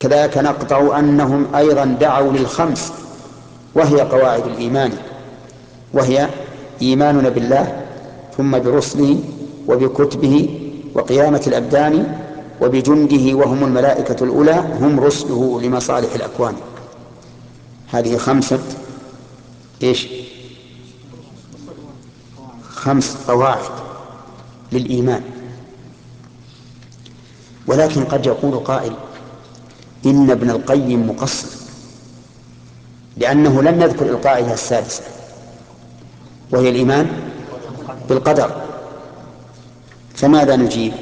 كذلك نقطع أنهم أيضا دعوا للخمس، وهي قواعد الإيمان، وهي إيماننا بالله، ثم برسله وبكتبه وقيامة الأبدان وبجنده وهم الملائكة الأولى هم رسله لمصالح الأكوان. هذه إيش؟ 5 قواعد للإيمان. ولكن قد يقول قائل إن ابن القيم مقصر، لأنه لم يذكر القاعدة السادسة وهي الإيمان بالقدر. فماذا نجيب؟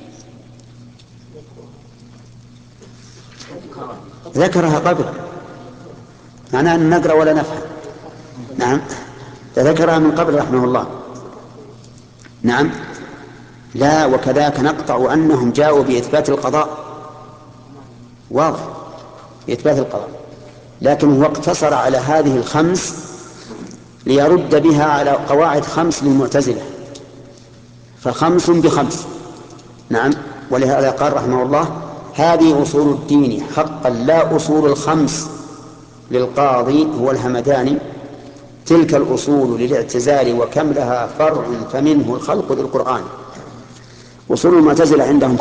ذكرها قبل، معناه أن نقرأ ولا نفهم. نعم، ذكرها من قبل رحمه الله. نعم، لا، وكذاك نقطع أنهم جاءوا بإثبات القضاء، واضح، بإثبات القضاء، لكن هو اقتصر على هذه ال5 ليرد بها على قواعد 5 للمعتزلة، ف5 ب5. نعم، ولهذا قال رحمه الله هذه أصول الدين حقا لا أصول ال5 للقاضي هو الهمداني، تلك الأصول للاعتزال وكم لها فرع فمنه الخلق للقرآن. أصول المعتزلة عندهم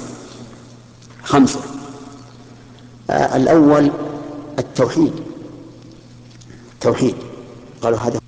5. الأول التوحيد، قالوا هذا